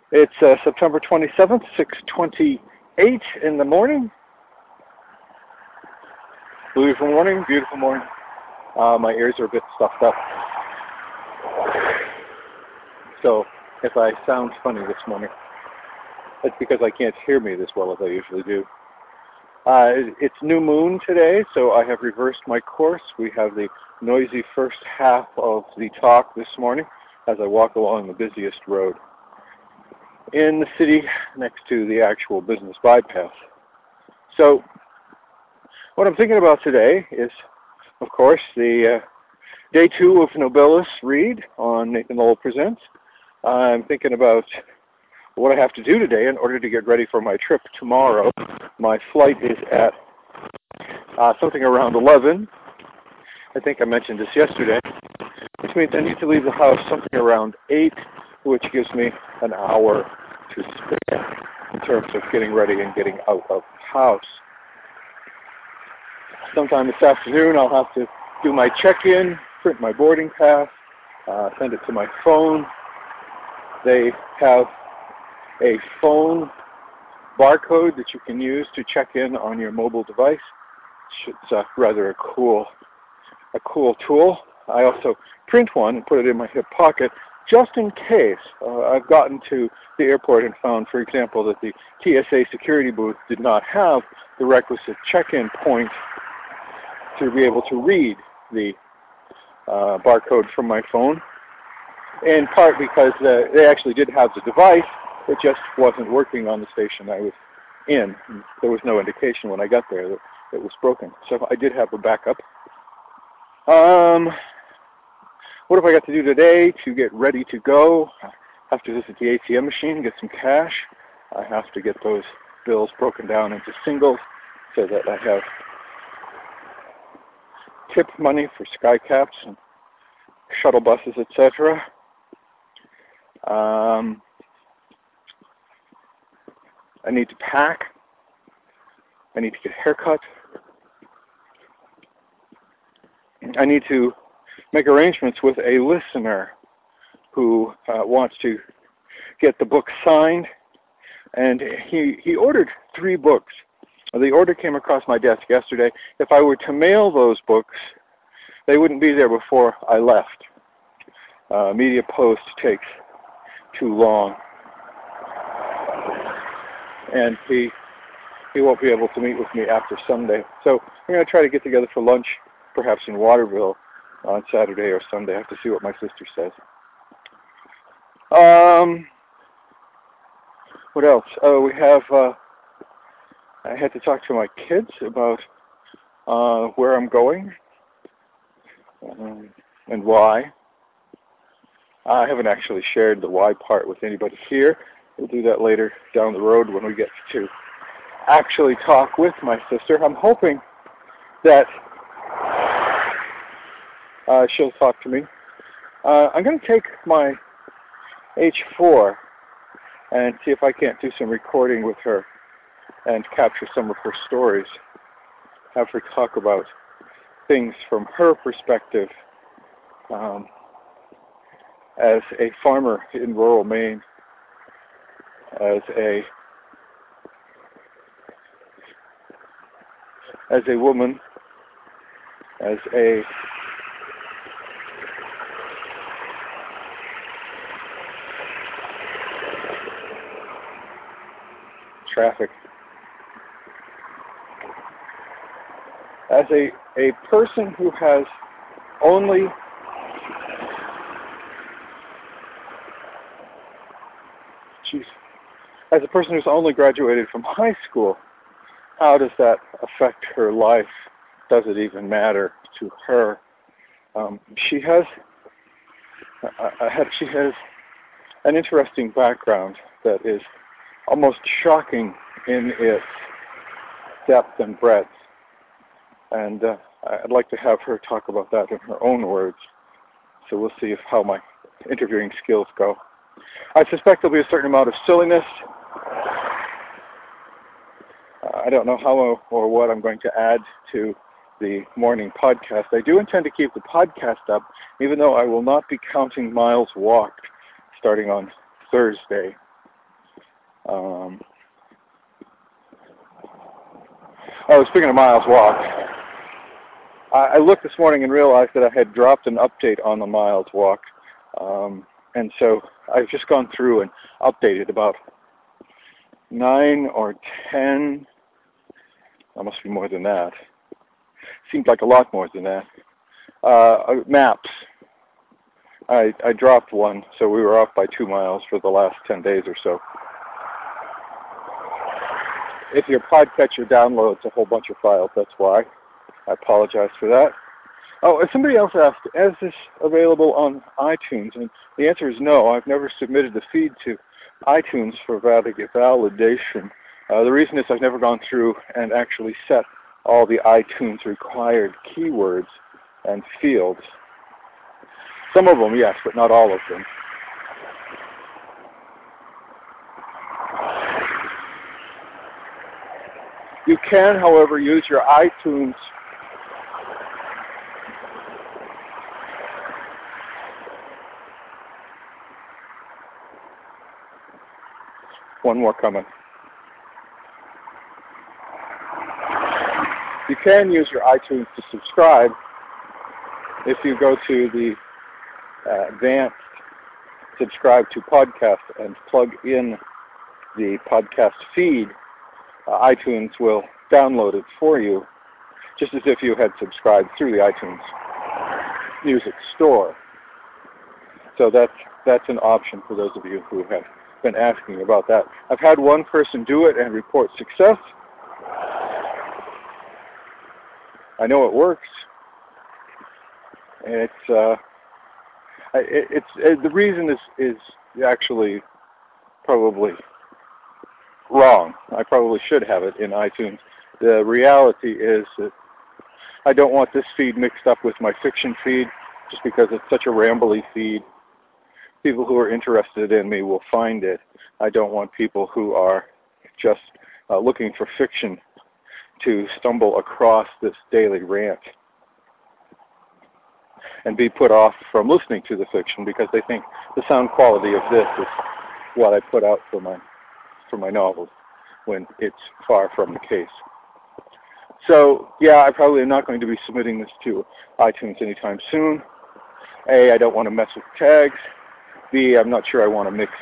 It's September 27th, 6:28 in the morning. Beautiful morning, beautiful morning. My ears are a bit stuffed up. So if I sound funny this morning, it's because I can't hear me as well as I usually do. It's new moon today, so I have reversed my course. We have the noisy first half of the talk this morning as I walk along the busiest road in the city next to the actual business bypass. So what I'm thinking about today is, of course, the day 2 of Nobilis read on Nathan Lowell Presents. I'm thinking about what I have to do today in order to get ready for my trip tomorrow. My flight is at something around 11. I think I mentioned this yesterday, which means I need to leave the house something around 8, which gives me an hour to spare in terms of getting ready and getting out of the house. Sometime this afternoon I'll have to do my check-in, print my boarding pass, send it to my phone. They have a phone barcode that you can use to check in on your mobile device. It's rather a cool tool. I also print one and put it in my hip pocket just in case. I've gotten to the airport and found, for example, that the TSA security booth did not have the requisite check-in point to be able to read the barcode from my phone, in part because they actually did have the device. It just wasn't working on the station I was in. There was no indication when I got there that it was broken. So I did have a backup. What have I got to do today to get ready to go? I have to visit the ATM machine, get some cash. I have to get those bills broken down into singles so that I have tip money for skycaps and shuttle buses, etc. I need to pack. I need to get a haircut. I need to make arrangements with a listener who wants to get the book signed. And he ordered 3 books. The order came across my desk yesterday. If I were to mail those books, they wouldn't be there before I left. Media post takes too long. And he won't be able to meet with me after Sunday. So I'm going to try to get together for lunch, perhaps in Waterville on Saturday or Sunday. I have to see what my sister says. What else? Oh, we have, I had to talk to my kids about where I'm going and why. I haven't actually shared the why part with anybody here. We'll do that later down the road when we get to actually talk with my sister. I'm hoping that she'll talk to me. I'm going to take my H4 and see if I can't do some recording with her and capture some of her stories. Have her talk about things from her perspective as a farmer in rural Maine, as a woman, as a traffic, as a person who has only as a person who's only graduated from high school. How does that affect her life? Does it even matter to her? She has an interesting background that is almost shocking in its depth and breadth. And I'd like to have her talk about that in her own words. So we'll see how my interviewing skills go. I suspect there'll be a certain amount of silliness. I don't know how or what I'm going to add to the morning podcast. I do intend to keep the podcast up, even though I will not be counting miles walked starting on Thursday. Speaking of miles walked, I looked this morning and realized that I had dropped an update on the miles walked. And so I've just gone through and updated about 9 or 10, that must be more than that. Seems like a lot more than that. Maps. I dropped one, so we were off by 2 miles for the last 10 days or so. If your podcatcher downloads a whole bunch of files, that's why. I apologize for that. Oh, and somebody else asked, is this available on iTunes? And the answer is no. I've never submitted the feed to iTunes for validation. The reason is I've never gone through and actually set all the iTunes required keywords and fields. Some of them, yes, but not all of them. You can, however, use your iTunes one more coming. You can use your iTunes to subscribe if you go to the advanced subscribe to podcast and plug in the podcast feed. iTunes will download it for you, just as if you had subscribed through the iTunes Music Store. So that's an option for those of you who have been asking about that. I've had one person do it and report success. I know it works. And the reason is actually probably wrong. I probably should have it in iTunes. The reality is that I don't want this feed mixed up with my fiction feed, just because it's such a rambly feed. People who are interested in me will find it. I don't want people who are just looking for fiction to stumble across this daily rant and be put off from listening to the fiction because they think the sound quality of this is what I put out for my novels, when it's far from the case. So, yeah, I probably am not going to be submitting this to iTunes anytime soon. A, I don't want to mess with tags. B, I'm not sure I want to mix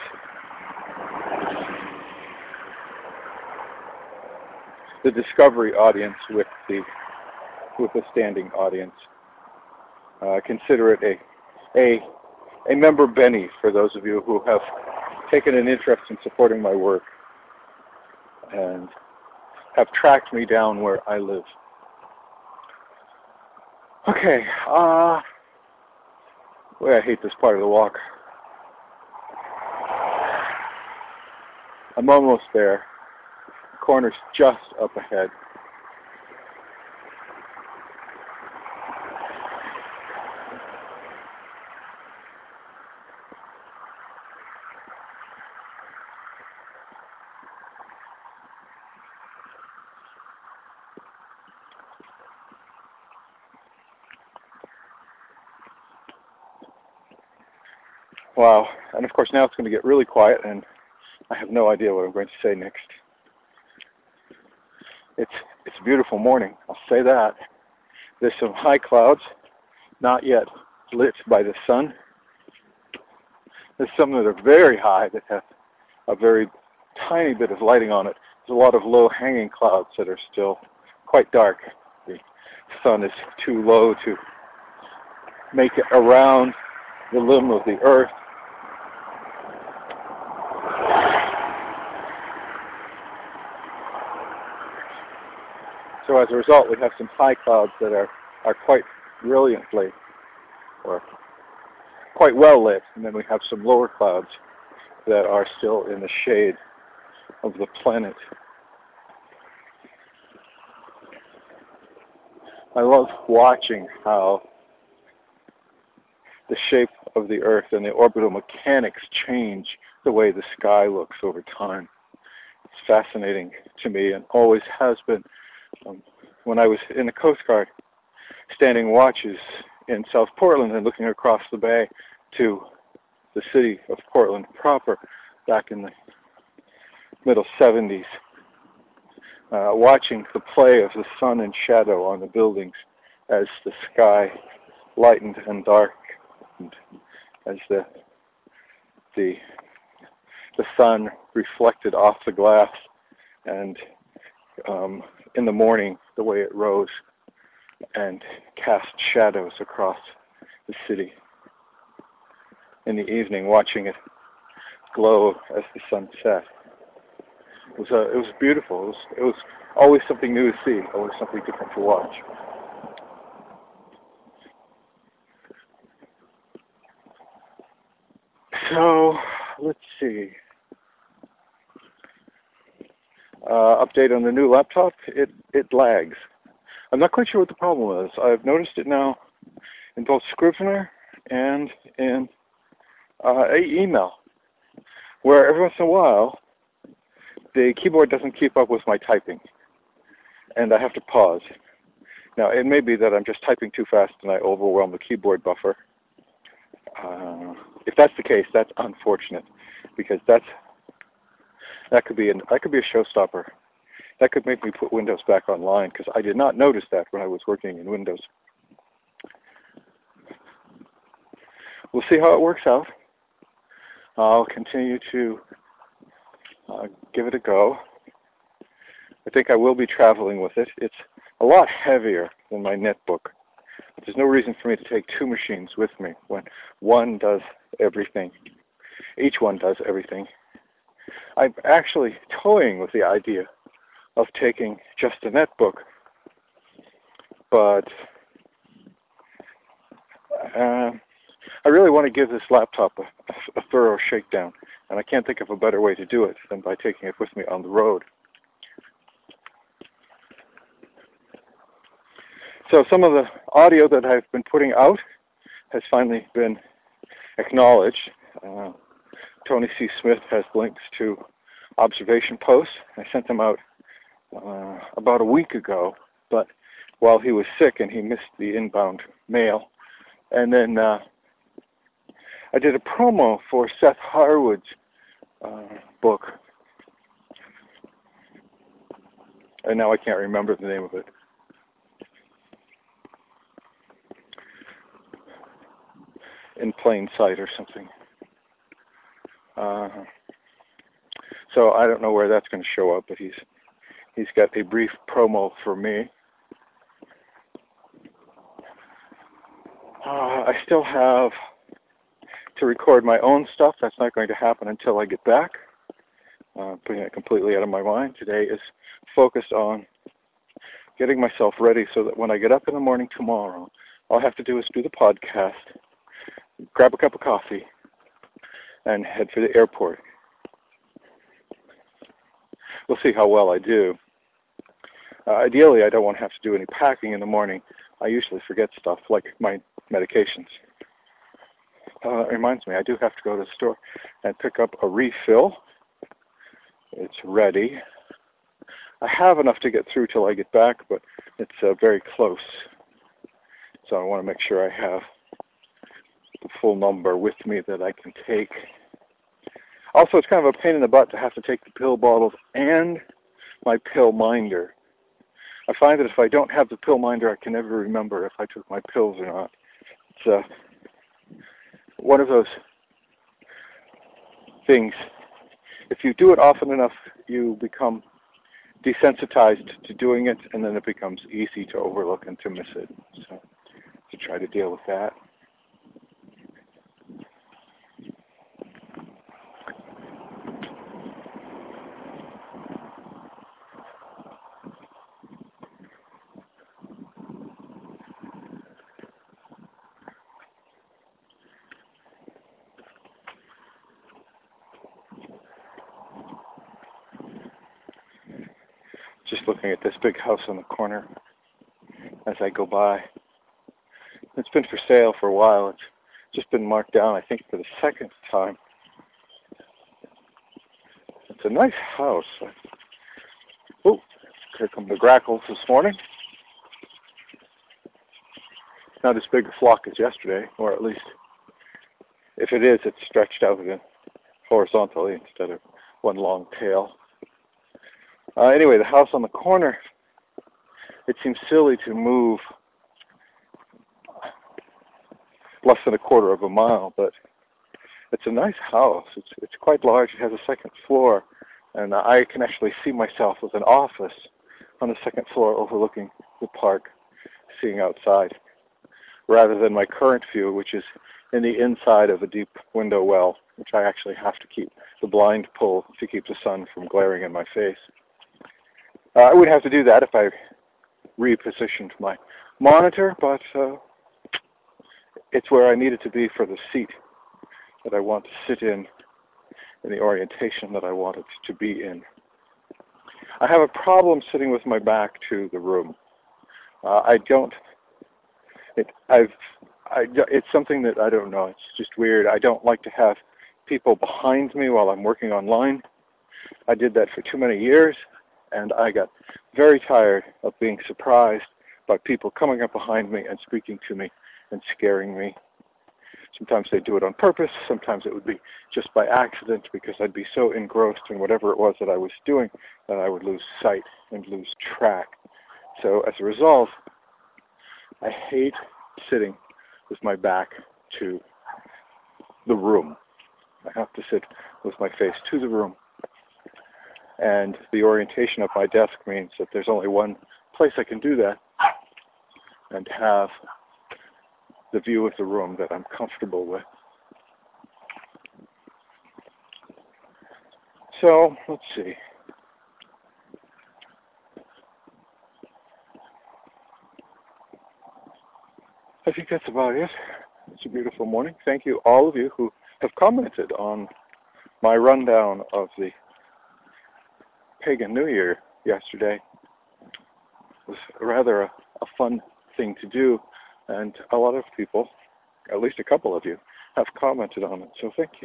the discovery audience with the standing audience. Consider it a member Benny for those of you who have taken an interest in supporting my work and have tracked me down where I live. Okay, boy, I hate this part of the walk. I'm almost there. The corner's just up ahead. Wow, and of course now it's going to get really quiet and I have no idea what I'm going to say next. It's a beautiful morning, I'll say that. There's some high clouds, not yet lit by the sun. There's some that are very high that have a very tiny bit of lighting on it. There's a lot of low-hanging clouds that are still quite dark. The sun is too low to make it around the limb of the earth. So as a result, we have some high clouds that are quite brilliantly or quite well lit, and then we have some lower clouds that are still in the shade of the planet. I love watching how the shape of the Earth and the orbital mechanics change the way the sky looks over time. It's fascinating to me and always has been. When I was in the Coast Guard, standing watches in South Portland and looking across the bay to the city of Portland proper back in the middle 70s, watching the play of the sun and shadow on the buildings as the sky lightened and darkened, as the sun reflected off the glass, and in the morning the way it rose and cast shadows across the city. In the evening, watching it glow as the sun set. It was beautiful. It was always something new to see, always something different to watch. So let's see. Update on the new laptop. It lags. I'm not quite sure what the problem is. I've noticed it now in both Scrivener and in email, where every once in a while the keyboard doesn't keep up with my typing, and I have to pause. Now, it may be that I'm just typing too fast and I overwhelm the keyboard buffer. If that's the case, that's unfortunate, because that could be a showstopper. That could make me put Windows back online, because I did not notice that when I was working in Windows. We'll see how it works out. I'll continue to give it a go. I think I will be traveling with it. It's a lot heavier than my netbook. There's no reason for me to take two machines with me when one does everything. Each one does everything. I'm actually toying with the idea of taking just a netbook, but I really want to give this laptop a thorough shakedown, and I can't think of a better way to do it than by taking it with me on the road. So some of the audio that I've been putting out has finally been acknowledged. Tony C. Smith has links to observation posts. I sent them out about a week ago, but while he was sick and he missed the inbound mail. And then I did a promo for Seth Harwood's book, and now I can't remember the name of it. In Plain Sight or something. So I don't know where that's going to show up, but he's got a brief promo for me. I still have to record my own stuff. That's not going to happen until I get back. Putting it completely out of my mind. Today is focused on getting myself ready so that when I get up in the morning tomorrow, all I have to do is do the podcast, grab a cup of coffee, and head for the airport. We'll see how well I do. Ideally, I don't want to have to do any packing in the morning. I usually forget stuff, like my medications. It reminds me, I do have to go to the store and pick up a refill. It's ready. I have enough to get through till I get back, but it's very close. So I want to make sure I have the full number with me that I can take. Also, it's kind of a pain in the butt to have to take the pill bottles and my pill minder. I find that if I don't have the pill minder, I can never remember if I took my pills or not. It's one of those things. If you do it often enough, you become desensitized to doing it, and then it becomes easy to overlook and to miss it. So to try to deal with that. Just looking at this big house on the corner as I go by. It's been for sale for a while. It's just been marked down, I think, for the second time. It's a nice house. Oh, here come the grackles this morning. Not as big a flock as yesterday, or at least, if it is, it's stretched out again horizontally instead of one long tail. Anyway, the house on the corner, it seems silly to move less than a quarter of a mile, but it's a nice house. It's quite large. It has a second floor, and I can actually see myself with an office on the second floor overlooking the park, seeing outside, rather than my current view, which is in the inside of a deep window well, which I actually have to keep the blind pulled to keep the sun from glaring in my face. I would have to do that if I repositioned my monitor, but it's where I need it to be for the seat that I want to sit in the orientation that I want it to be in. I have a problem sitting with my back to the room. It's something that I don't know. It's just weird. I don't like to have people behind me while I'm working online. I did that for too many years, and I got very tired of being surprised by people coming up behind me and speaking to me and scaring me. Sometimes they do it on purpose. Sometimes it would be just by accident because I'd be so engrossed in whatever it was that I was doing that I would lose sight and lose track. So as a result, I hate sitting with my back to the room. I have to sit with my face to the room. And the orientation of my desk means that there's only one place I can do that and have the view of the room that I'm comfortable with. So, let's see. I think that's about it. It's a beautiful morning. Thank you, all of you who have commented on my rundown of the Pagan New Year yesterday. It was rather a fun thing to do, and a lot of people, at least a couple of you, have commented on it, so thank you.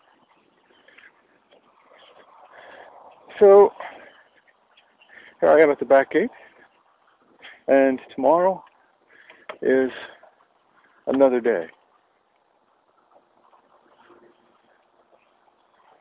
So, here I am at the back gate, and tomorrow is another day.